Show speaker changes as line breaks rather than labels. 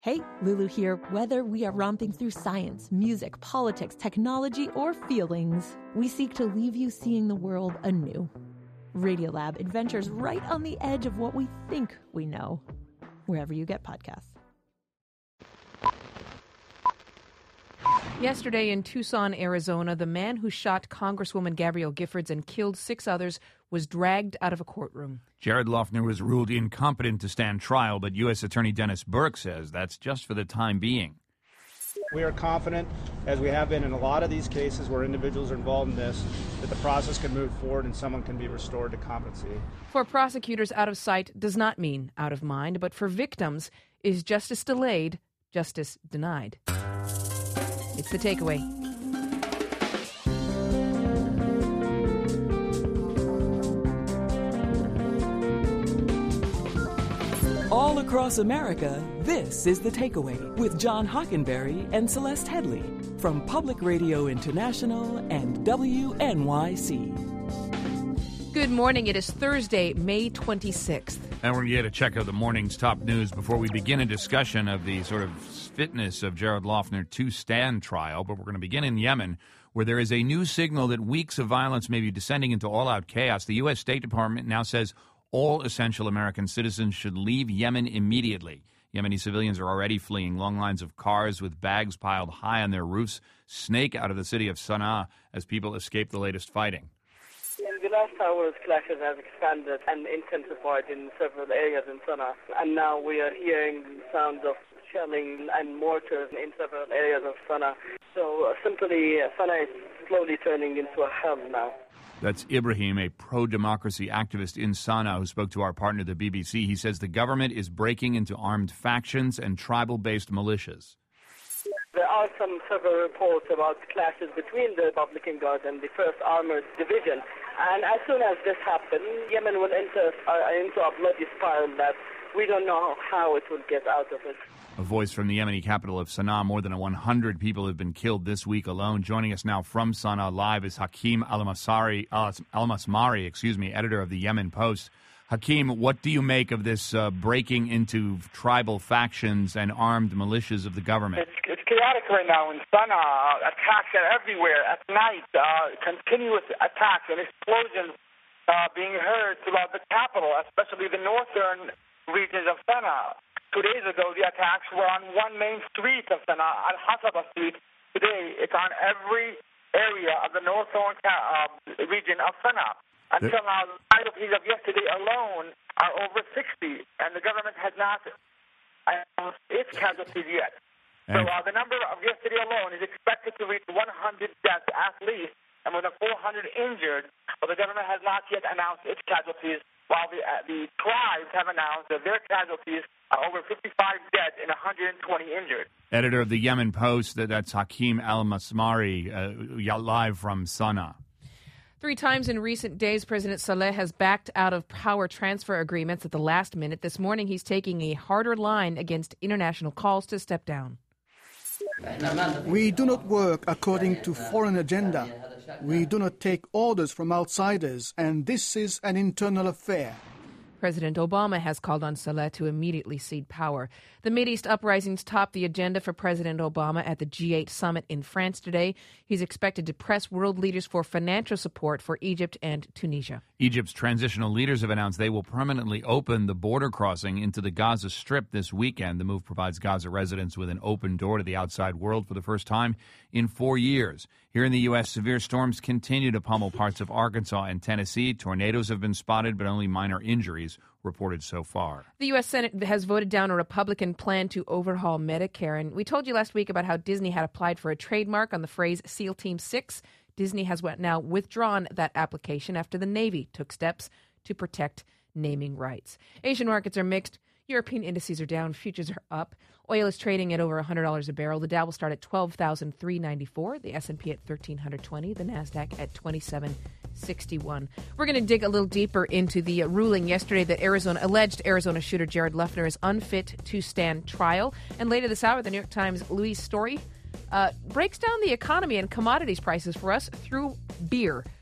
Hey, Lulu here. Whether we are romping through science, music, politics, technology, or feelings, we seek to leave you seeing the world anew. Radiolab adventures right on the edge of what we think we know, wherever you get podcasts.
Yesterday in Tucson, Arizona, the man who shot Congresswoman Gabrielle Giffords and killed 6 others was dragged out of a courtroom.
Jared Loughner was ruled incompetent to stand trial, but U.S. Attorney Dennis Burke says that's just for the time being.
We are confident, as we have been in a lot of these cases where individuals are involved in this, that the process can move forward and someone can be restored to competency.
For prosecutors, out of sight does not mean out of mind, but for victims, is justice delayed, justice denied. It's The Takeaway.
All across America, this is The Takeaway with John Hockenberry and Celeste Headley from Public Radio International and WNYC.
Good morning. It is Thursday, May 26th.
And we're going to get a check of the morning's top news before we begin a discussion of the sort of fitness of Jared Loughner to stand trial. But we're going to begin in Yemen, where there is a new signal that weeks of violence may be descending into all-out chaos. The U.S. State Department now says all essential American citizens should leave Yemen immediately. Yemeni civilians are already fleeing. Long lines of cars with bags piled high on their roofs snake out of the city of Sana'a as people escape the latest fighting.
In the last hours, clashes have expanded and intensified in several areas in Sana'a, and now we are hearing sounds of shelling and mortars in several areas of Sana'a. So simply, Sana'a is slowly turning into a hell now.
That's Ibrahim, a pro-democracy activist in Sana'a who spoke to our partner, the BBC. He says the government is breaking into armed factions and tribal-based militias.
There are several reports about clashes between the Republican Guard and the 1st Armored Division. And as soon as this happens, Yemen will enter into a bloody spiral that we don't know how it will get out of it.
A voice from the Yemeni capital of Sana'a. More than 100 people have been killed this week alone. Joining us now from Sana'a live is Hakeem Al-Masmari, editor of the Yemen Post. Hakeem, what do you make of this breaking into tribal factions and armed militias of the government?
It's chaotic right now in Sana'a. Attacks are everywhere at night. Continuous attacks and explosions being heard throughout the capital, especially the northern regions of Sana'a. 2 days ago, the attacks were on one main street of Sana'a, Al-Hasaba Street. Today, it's on every area of the northern region of Sana'a. Until now, the casualties of yesterday alone are over 60, and the government has not announced its casualties yet. So the number of yesterday alone is expected to reach 100 deaths at least, and more than 400 injured, but the government has not yet announced its casualties, while the tribes have announced that their casualties are over 55 dead and 120 injured.
Editor of the Yemen Post, that's Hakeem Al-Masmari, live from Sana'a.
3 times in recent days, President Saleh has backed out of power transfer agreements at the last minute. This morning, he's taking a harder line against international calls to step down.
We do not work according to foreign agenda. We do not take orders from outsiders, and this is an internal affair.
President Obama has called on Saleh to immediately cede power. The Mideast uprisings top the agenda for President Obama at the G8 summit in France today. He's expected to press world leaders for financial support for Egypt and Tunisia.
Egypt's transitional leaders have announced they will permanently open the border crossing into the Gaza Strip this weekend. The move provides Gaza residents with an open door to the outside world for the first time in 4 years. Here in the U.S., severe storms continue to pummel parts of Arkansas and Tennessee. Tornadoes have been spotted, but only minor injuries reported so far.
The U.S. Senate has voted down a Republican plan to overhaul Medicare. And we told you last week about how Disney had applied for a trademark on the phrase SEAL Team 6. Disney has now withdrawn that application after the Navy took steps to protect naming rights. Asian markets are mixed. European indices are down. Futures are up. Oil is trading at over $100 a barrel. The Dow will start at 12,394. The S&P at 1,320. The NASDAQ at 2761. We're going to dig a little deeper into the ruling yesterday that alleged Arizona shooter Jared Loughner is unfit to stand trial. And later this hour, the New York Times' Louise Story breaks down the economy and commodities prices for us through beer.